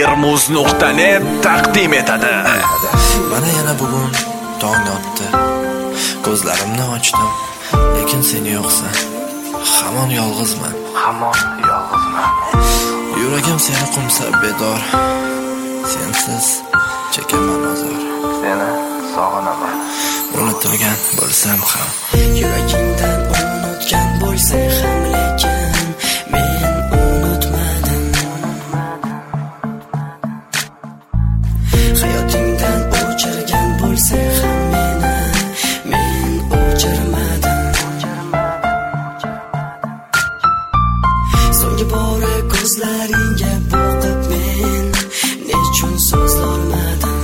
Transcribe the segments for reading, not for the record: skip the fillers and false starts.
www.mirmuz.net taqdim etadi. Mana yana bugun tong otdi. Ko'zlarimni ochdim, lekin sen yo'qsan. Hamon yolg'izman. Yuragim seni qumsa bedor. Sensiz chekaman azor. Seni sog'inaman. Unutilgan bo'lsam ham, yuragingdan unutgan bo'lsang ham, lekin men unutmadim. Hayotingdan o'chirgan bo'lsang ham meni, men o'chirmadim. So'nggi bora ko'zlaringga boqib men nechun so'zlolmadim.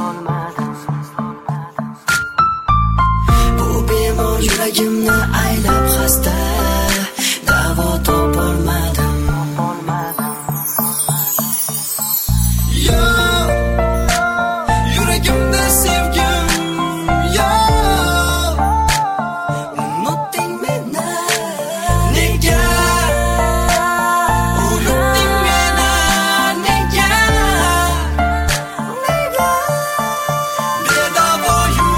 Yuragimni aylab xasta, davo topolmadim. Yo'q, yuragimda sevgim yo'q. Unutding meni, nega? Unutding meni, nega? Bedavo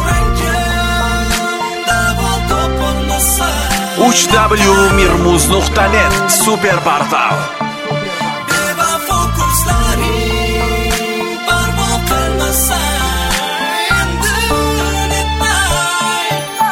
www.mirmuz.net super portal. Bevafo ko'zlaring parvo qilmasa, endi unutmay.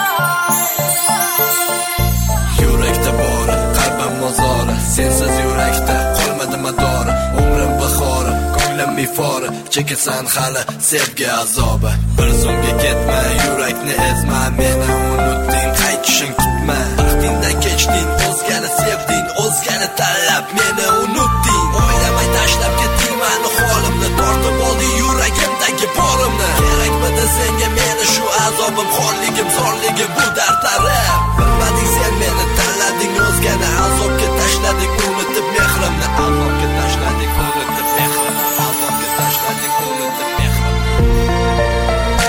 yurakda bor qalbim mozori, sensiz yurakda qolmadi madori. Umrim bahori, ko'nglim ifori, chekasan hali sevgi azobi. Bir so'mga ketma, yurakni ezma, meni unutding, qaytishing kutma. Vaqtingdan kechding, o'zgani sevding, o'zgani tanlab meni unutding. O'ylamay tashlab ketding meni, holimni tortib olding yuragimdagi borimni. Kerakmidi senga meni shu azobim, xorligim, zorligim, bu dardlarim. Bilmading sen meni, tanlading o'zgani, azobga tashlading unutib mehrimni. Azobga tashlading unutib mehrimni. Azobga tashlading unutib mehrimni.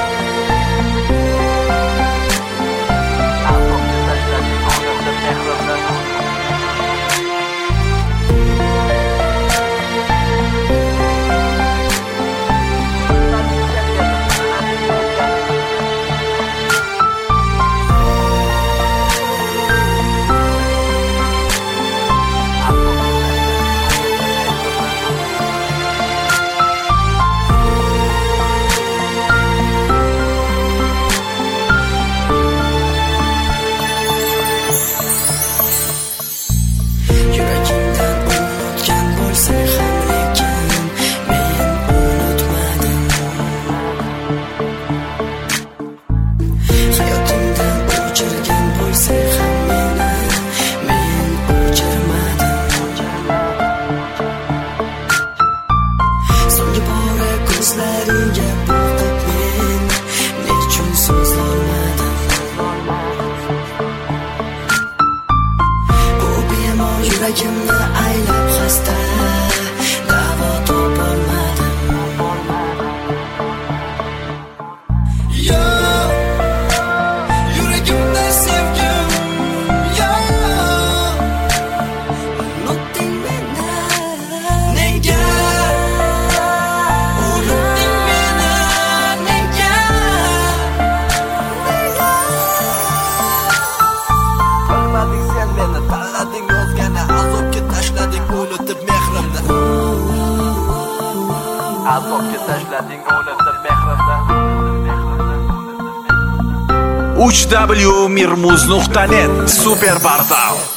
Yuragingdan unutgan bo'lsang ham, lekin men unutmadim. Hayotingdan o'chirgan bo'lsang ham meni, men o'chirmadim. So'nggi bora ko'zlaringga boqib men nechun so'zlolmadim. Yuragimni aylab xasta, davo topolmadim. Yo'q, yuragimda sevgim yo'q. Unutding meni, nega? Unutding meni, nega? Bilmading sen meni, tanlading o'zgani, azobga tashlading unutib mehrimni. Azobga tashlading unutib mehrimni. www.mirmuz.net super portal.